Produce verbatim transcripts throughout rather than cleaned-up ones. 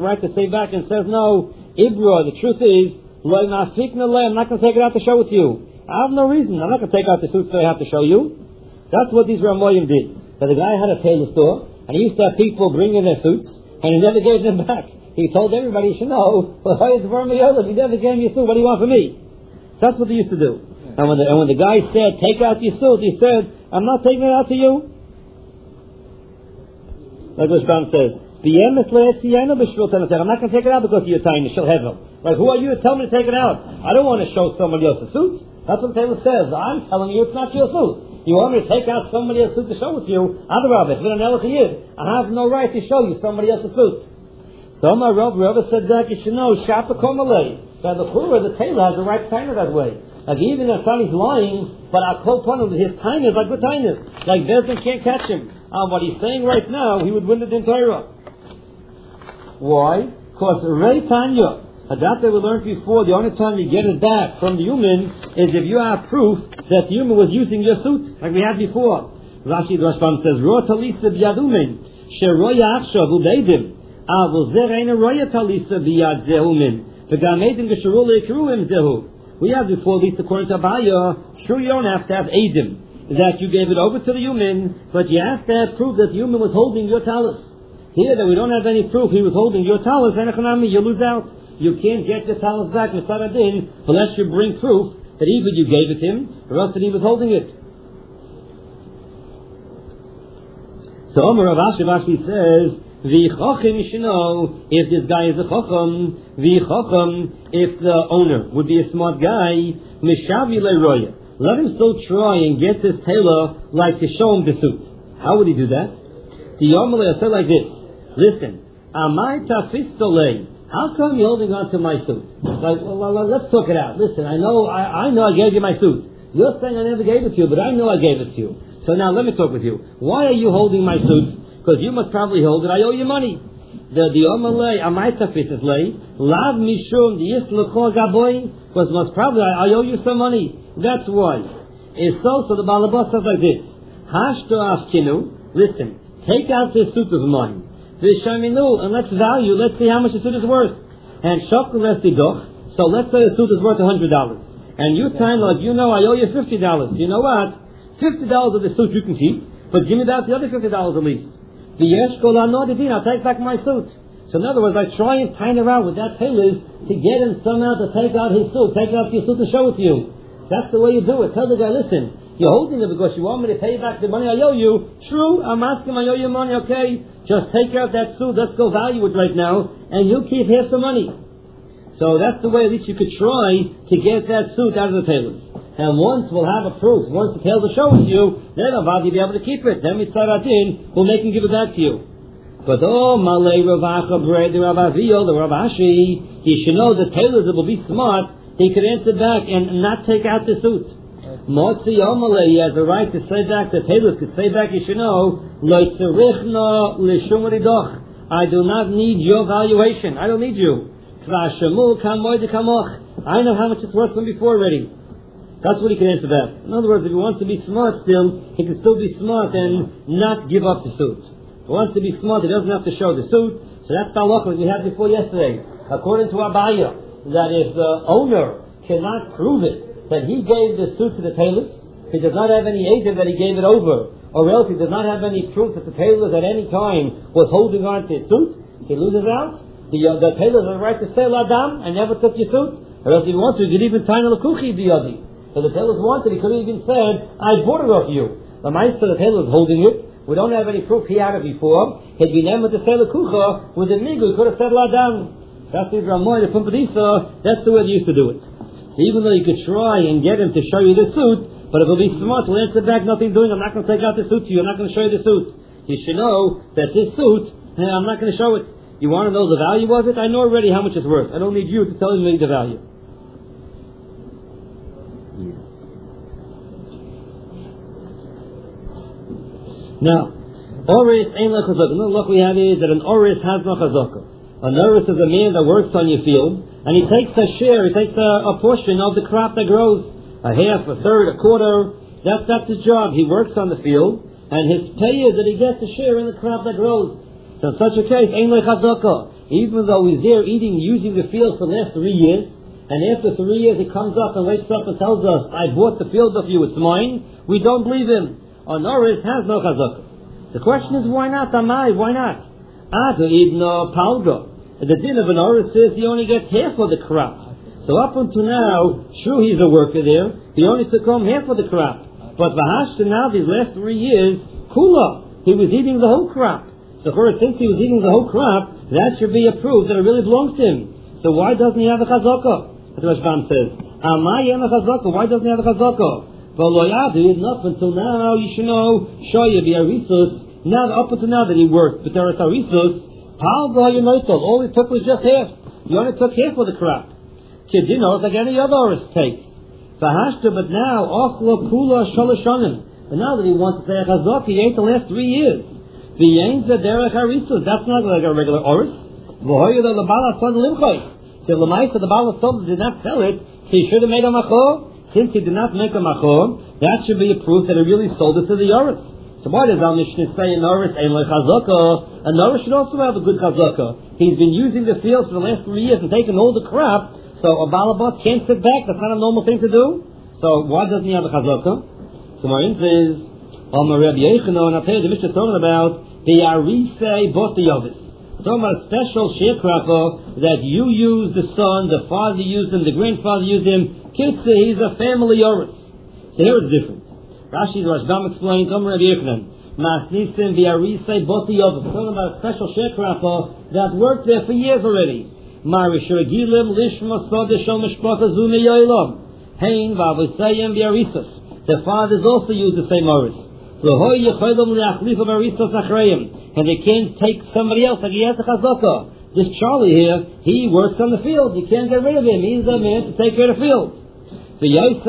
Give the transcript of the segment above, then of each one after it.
right to say back and says, no, Ibra, the truth is, I'm not going to take it out to show it to you. I have no reason. I'm not going to take out the suits that I have to show you. That's what these Ramoyim did. But the guy had a tailor store, and he used to have people bring in their suits, and he never gave them back. He told everybody, you should know, well, he never gave me a suit. What do you want from me? That's what they used to do. And when the, and when the guy said, take out your suit, he said, I'm not taking it out to you. Like Rashbam says, I'm not going to take it out because you're tying the shel hevel. Like, who are you to tell me to take it out? I don't want to show somebody else's suit. That's what Taylor says. I'm telling you it's not your suit. You want me to take out somebody else's suit to show it to you? Adarabah, it's been an elachiyid. I have no right to show you somebody else's suit. So my Rav, Rav said that you should know, Shapa Komalei. That the Pura, the tailor, has the right to time it that way. Like, even if somebody's lying, but I call upon him, his time is like good kindness. Like, Bezdin can't catch him. On what he's saying right now, he would win the Din Torah. Why? Because Rei Tanya, that we learned before, the only time you get it back from the human is if you have proof that the human was using your suit, like we had before. Rashi Rashbam says, Ro talisa biyadumin, sheroya achshav ubeidim, avul zer eina roya talisa biyad zehumin, v'gamedim gesheru leikruim zehu. We have before, at least according to Abaya, sure you don't have to have edim, that you gave it over to the human, but you have to have proof that the human was holding your talus. Here, that we don't have any proof he was holding your talus, and you lose out. You can't get your talus back with Saradin unless you bring proof that either you gave it to him or else that he was holding it. So Omer Rav Ashi Rashi says, V'chochem you should know if this guy is a chochem, V'chochem if the owner would be a smart guy, Mishavi leroya. Let him still try and get this tailor like to show him the suit. How would he do that? The Omer will say like this. Listen, Amai tafistolei. How come you're holding on to my suit? Like, well, well, let's talk it out. Listen, I know, I, I know I gave you my suit. You're saying I never gave it to you, but I know I gave it to you. So now let me talk with you. Why are you holding my suit? Because you must probably hold it. I owe you money. The the Omalei Amai tafistoslei lav mishum diis lechol gaboy was most probably I, I owe you some money. That's why. It's so so the Balabas says like this. Hashto afkinu. Listen. Take out this suit of mine. Vishaminu, and let's value, let's see how much the suit is worth. And shokul lestidoch, so let's say the suit is worth a hundred dollars. And you time like, you know, I owe you fifty dollars. You know what? Fifty dollars of the suit you can keep, but give me back the other fifty dollars at least. The yeshkol anodidin, I'll take back my suit. So in other words, I try and time around with that tailor to get him somehow to take out his suit, take out your suit to show it to you. That's the way you do it. Tell the guy, listen, you're holding it because you want me to pay back the money I owe you. True, I'm asking I owe you money, okay? Just take out that suit, let's go value it right now, and you keep half the money. So that's the way at least you could try to get that suit out of the tailor. And once we'll have a proof, once the tailor shows you, then I'll be able to keep it. Then Mitzaratin will make him give it back to you. But oh, Malay Ravacha Bred, the Ravavio, the Ravashi, he should know the tailors that will be smart, he could answer back and not take out the suit. Motzi Omalei, he has the right to say back, the tailors could say back, you should know, I do not need your valuation. I don't need you. I know how much it's worth from before already. That's what he can answer back. In other words, if he wants to be smart still, he can still be smart and not give up the suit. If he wants to be smart, he doesn't have to show the suit. So that's the halacha we had before yesterday. According to Abaya, that if the owner cannot prove it, that he gave the suit to the tailors, he does not have any agent that he gave it over, or else he does not have any proof that the tailors at any time was holding on to his suit, so he loses out. The, uh, the tailors have the right to say, Ladam, I never took your suit, or else if he wants to, he could even tie the kuchi biyadi. So the tailors wanted, he could have even said, I bought it off you. The mindset the tailor is holding it, we don't have any proof he had it before, he'd been able to say the kucha, with the migu, he could have said Ladam. That's the Ramoy, the Pumpadisa, that's the way they used to do it. So even though you could try and get him to show you the suit, but if he'll be smart, he'll answer back, nothing doing, I'm not going to take out the suit to you, I'm not going to show you the suit. You should know that this suit, I'm not going to show it. You want to know the value of it? I know already how much it's worth. I don't need you to tell me the value. Now, Oris ain't like chazaka. Another look we have is that an Oris has no chazaka. An Oris is a man that works on your field, and he takes a share, he takes a, a portion of the crop that grows, a half, a third, a quarter. That's that's his job. He works on the field, and his pay is that he gets a share in the crop that grows. So in such a case, ain't like chazaka. even though he's there eating, using the field for the last three years, and after three years he comes up and wakes up and tells us, I bought the field of you, it's mine, we don't believe him. An oris has no chazaka. The question is, why not? Amai, why not? Ado idno palgo. The din of an oris says he only gets half of the crop. So up until now, true, he's a worker there, he only took home half of the crop. But v'hashta now, these last three years, kula, he was eating the whole crop. So for since he was eating the whole crop, that should be a proof that it really belongs to him. So why doesn't he have a chazaka? That's what Rashbam says. Amai yem a chazaka. Why doesn't he have a chazaka? But lo yadu, up until now, you should know, shoya b'arisus. Now, up until now that he worked, but there is arisus. All he took was just half. He only took half of the crop. Kidino, like any other oris takes. V'hashta, but now, ochla kula shalashanim. But now that he wants to say a chazaka, he ate the last three years. V'yenza derech harisus. That's not like a regular oris. V'hoyed the bala son limchoy. So Lamaisa, the bala son did not sell it, so he should have made a machor. Since he did not make a machor, that should be a proof that he really sold it to the oris. So why does our Mishnah say an oris ain't like chazaka? An oris should also have a good chazaka. He's been using the fields for the last three years and taking all the crop, so a balabas can't sit back. That's not a normal thing to do. So why doesn't he have a chazaka? So Marin says, "Om Rabbi Yechanan," and I'll tell you the Mishnah is talking about the arisei botiyavis. It's talking about a special sharecropper that you use the son, the father used him, the grandfather used him. Kitzah, he's a family oris. So here it's different. Rashi, the Rashbam explains, Om Rabbi Yechanan, Masnisim v'arisei botiyavis. It's talking about a special sharecropper that worked there for years already. Marishagilim lishma sadeshal mishpata zune yoilam. Hein v'avosayim v'arisas. The fathers also use the same oris. And they can't take somebody else like he has a chazaka. This Charlie here, he works on the field. You can't get rid of him. He's a man to take care of the field. So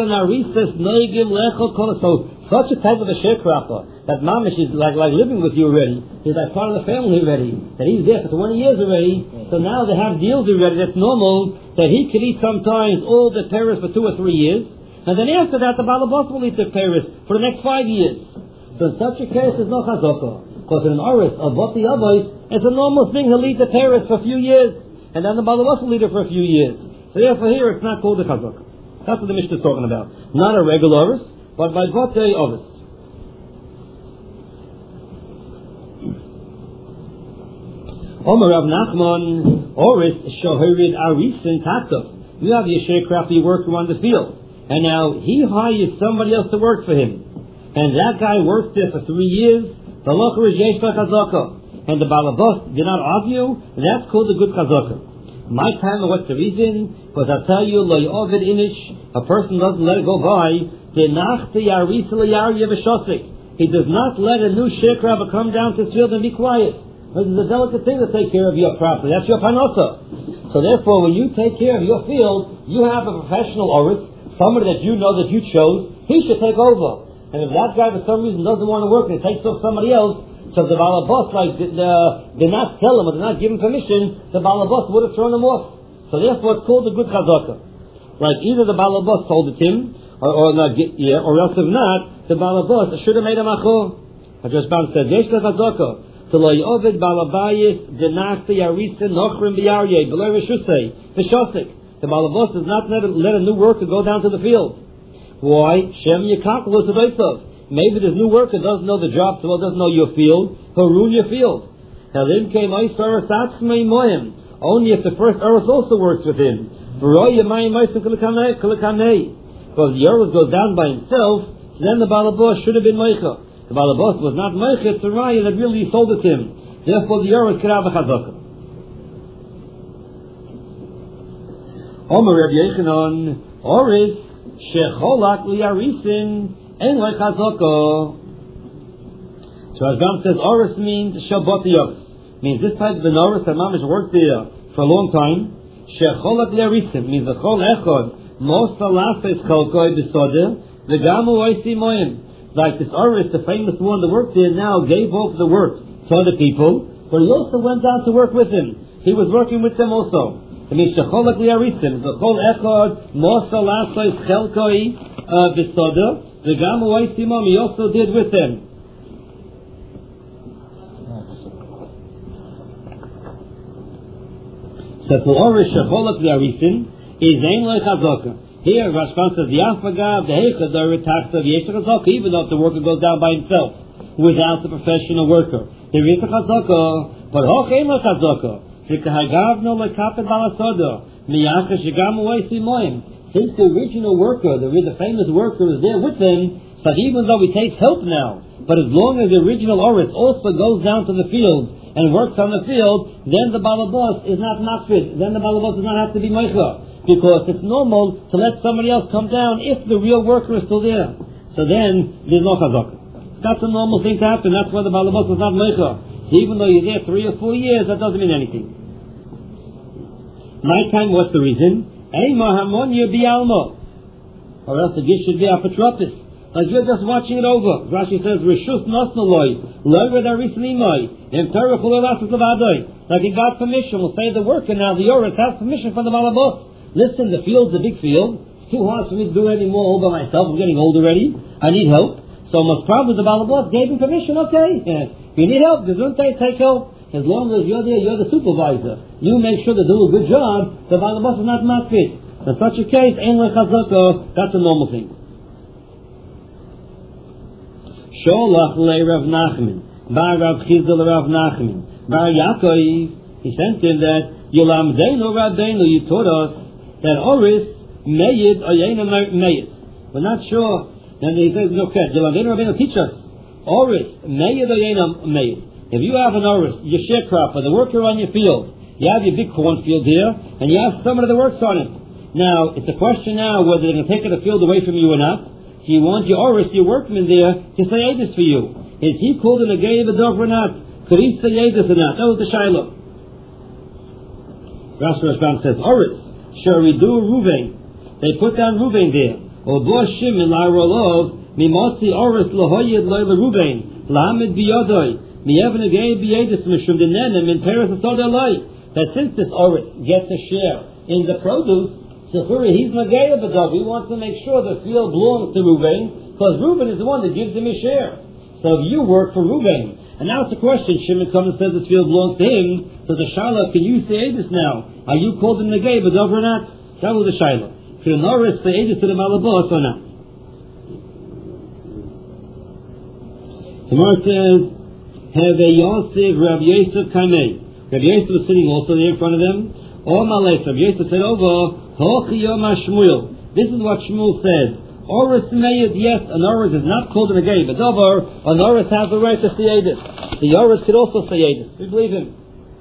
such a type of a sharecropper that mamish is like, like living with you already. He's like part of the family already. That he's there for twenty years already. So now they have deals already. That's normal. That he could eat sometimes all the Paris for two or three years. And then after that, the balabas will eat the Paris for the next five years. So in such a case, there's no chazaka. Because in an oris of Bati Abayis, it's a normal thing. He'll eat the Paris for a few years. And then the balabas will eat it for a few years. So therefore here, it's not called a chazaka. That's what the Mishnah is talking about. Not a regular oris, but by Bati Abayis. Omer Rav Nachman, oris shoherid arisin tachtov. You have your sharecropper, you work around the field. And now he hires somebody else to work for him. And that guy works there for three years. The locher is yesh chazaka. And the balabas did not argue. That's called a good chazaka. My time, what's the reason? Because I tell you, lo yovid inish, a person doesn't let it go by. Denachti yaris l'yari v'shosik. He does not let a new sharecropper come down to his field and be quiet. This is a delicate thing to take care of your property. That's your panosa. So therefore, when you take care of your field, you have a professional oris, somebody that you know that you chose. He should take over. And if that guy for some reason doesn't want to work and it takes off somebody else, so the balabas like did, uh, did not tell him or did not give him permission, the balabas would have thrown him off. So therefore it's called a good chazaka. Like either the balabas told it to him, or, or not, yeah, or else if not, the balabas should have made a machor. Hajjashbam said, Yesh chazaka. To lo yovid balabayis denachti yarisa nochrim b'yaryeh below reshusei v'shosik. The balabas does not let a, let a new worker go down to the field. Why? Shem yekaklos avaisov. Maybe this new worker doesn't know the job, so well doesn't know your field. He'll ruin your field. Only if the first Eros also works with him. Because the Eros goes down by himself, so then the balabas should have been meicha. The balabas was not meicha, it's a raya that really sold it to him. Therefore the Eros could have a chazaka. Omer Rabbi Yechanan, oris shecholak liyarisin ein like chazaka. So Rashbam says oris means shabbat yoris. Means this type of an oris that mamish worked there for a long time. Shecholak liyarisin means the chol echad most alases chalkoi b'soder the gamu oisi moyim. Like this oris, the famous one that worked there now gave off the work to other people, but he also went down to work with him. He was working with them also. It means shecholak liyarisim. The chol echad mosa lasais chelkoi b'soda. The gamu oisimam he also did with them. So for Orish Shecholak V'Arisin is Ein Lo Chazaka. Here Rashban says the Afagav, the Heichadar, Tachta V'Yesh Chazaka, even though if the worker goes down by himself without the professional worker. There is a Chazaka, but Hoch Ein Lo Chazaka. Zikahagavno Lekapet Balasoda, Miyaka Shigam Uwesi Moim. Since the original worker, the, the famous worker, is there with them, so even though he takes help now, but as long as the original Oris also goes down to the field and works on the field, then the Balabos is not makfid. Then the Balabos does not have to be Meicha, because it's normal to let somebody else come down if the real worker is still there. So then there's no Chazaka. That's a normal thing to happen. That's why the Balabos is not Meicha. So even though you're there three or four years, that doesn't mean anything. My time, what's the reason? Or else the gift should be apotropis. Like you're just watching it over. Rashi says, Rishus nosnaloi, loy redarislimoi, im terechulelasis levadoi. Like he got permission, we'll say the worker now, the Oris has permission from the Balabos. Listen, the field's a big field. It's too hard for me to do it anymore all by myself. I'm getting old already. I need help. So most probably the Balabos gave him permission, okay. Yeah. If you need help, Gesundheit, take help. As long as you're there, you're the supervisor. You make sure they do a good job, the Balabos is not makfid. In such a case, Ein Lo Chazaka, that's a normal thing. Sholach le Rav Nachman, Bar Rav Chizda le Rav Nachman, Bar Yaakov, he sent him that, Yolamdeinu Rabbeinu, you taught us, that Oris, Meyid, Oyena Meyid. We're not sure. Then he says, okay, Yolamdeinu Rabbeinu, teach us. Oris, Meyid, Oyena Meyid. If you have an Oris, your sharecropper, the worker on your field, you have your big cornfield here, and you have somebody that works on it. Now, it's a question now whether they're going to take the field away from you or not. So you want your Oris, your workman there, to say Edis for you. Is he called in a Gei B'Dov or not? Could he say Edis or not? That was the Shiloh. Rashi Rashbam says, Oris, Sharidu Ruvain. They put down Ruvain there. Or Bo Shimon La'arolov, Mimotzi Oris Lahoyed Lo'la Ruvain, Lahamid Biyodoi. That since this Oris gets a share in the produce, Sefuri, he's Nagaya B'Dov. He wants to make sure the field belongs to Reuven, because Reuven is the one that gives him his share. So if you work for Reuven, and now it's a question, Shimon comes and says this field belongs to him, so the Shiloh, can you say this now? Are you called him Nagaya B'Dov or not? That was the Shiloh. Can an Oris say this to the Malabos or not? Tomorrow says, Have a Yosef, Rav Yosef Kamei. Rav Yosef was sitting also there in front of them. Or Malay, Rav Yosef said over, Hochiyom Shmuel. This is what Shmuel said. Oris Meyed, yes, an Oris is not called in a gay, but over, an Oris has the right to say Edis. The Oris could also say Edis. We believe him.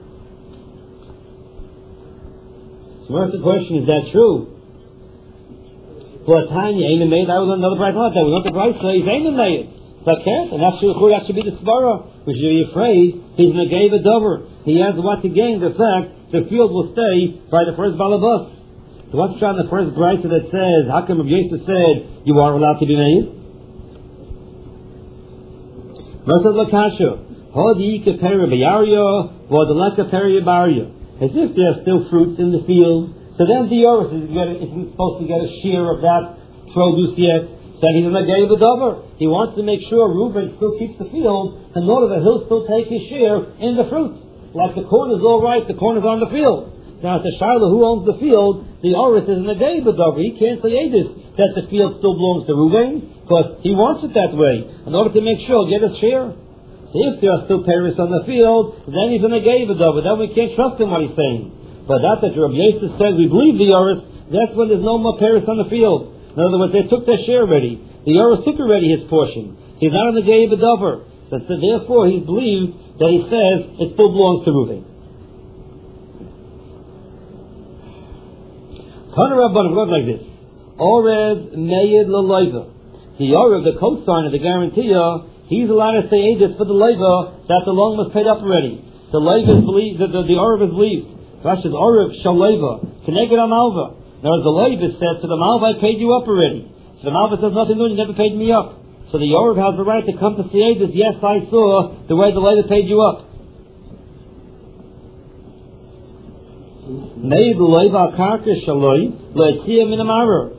So what's the question? Is that true? For a Tanya, Ain't Meyed, I was on another price like that. We want the price, so he's Ain't Meyed. But can't, and that's true, that should be the Svara. We should be afraid he's Negay V'Dover. He has what to gain, the fact the field will stay by the first Balabas. So what's on the first Brisa that says, how come Rav Yosef said you are allowed to be made? Verse of Lakasha, Hodi Keperi Bayario, Vodalaka Peri Baria. As if there are still fruits in the field. So then the Oris isn't supposed to get a share of that produce yet. So he's in the Gay V'Dover. He wants to make sure Reuben still keeps the field in order that he'll still take his share in the fruit. Like the corn is all right, the corn is on the field. Now, it's the Shiloh who owns the field. The Oris is in the Gay V'Dover. He can't say Edis that the field still belongs to Reuben because he wants it that way in order to make sure he'll get his share. So if there are still Paris on the field, then he's in the Gay V'Dover. Then we can't trust him what he's saying. But that that Rabbi Yosef said we believe the Oris, that's when there's no more Paris on the field. In other words, they took their share already. The Oris took already his portion. He's not in the Gay V'Dover. So, so therefore he believed that he says it still belongs to Reuven. Tana Rabbanim, look like this. Orev Meyed L'Loiva. The Orev, the co-signer, the guarantor, he's allowed to say Edis for the Loiva that the loan was paid up already. The Loiva is believed, the, the, the Orev is believed. Rashi says, Orev Shaloiva. Keneged Amalva. Now as the Loiva said, to the Malva I paid you up already. So the Malva says nothing new, you never paid me up. So the Orev has the right to come to say Edis, yes, I saw the way the Loiva paid you up. Made the Loiva Karka Shaloi, Loitzia Minamara.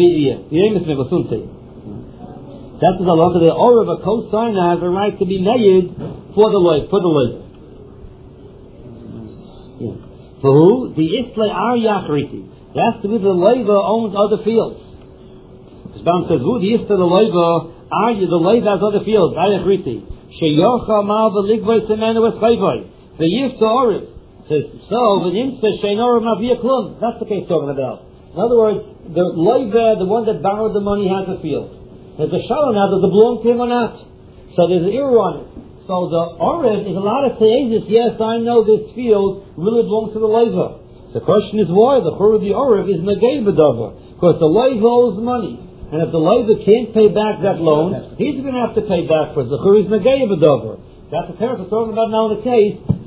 That's the law of the Orev, a co-signer has a right to be made for the Loiva, for the Loiva. For who? The Isle Ar Yachriti. It has to be the Leiva owns other fields. The Rambam says, who? The Isle the Leiva, Ar, the Leiva has other fields, Ar Yachriti. Sheyocha Mal V'Ligvay Semenu Eschayvay. The Yifta Oriv. Says, so, V'Nimtza Sheinorim Aviyah Klum. That's the case talking about. In other words, the Leiva, the one that borrowed the money, has a field. There's a shalom now, does it belong to him or not? So there's an error on it. So the Oriv is a lot of theasis. Yes, I know this field really belongs to the Leiva. So the question is why? The Chur of the Oriv is Negei B'Dover. Because the Leiva owes money. And if the Leiva can't pay back that loan, he's going to have to pay back for it. The Chur is Negei B'Dover. That's the parents are talking about now in the case.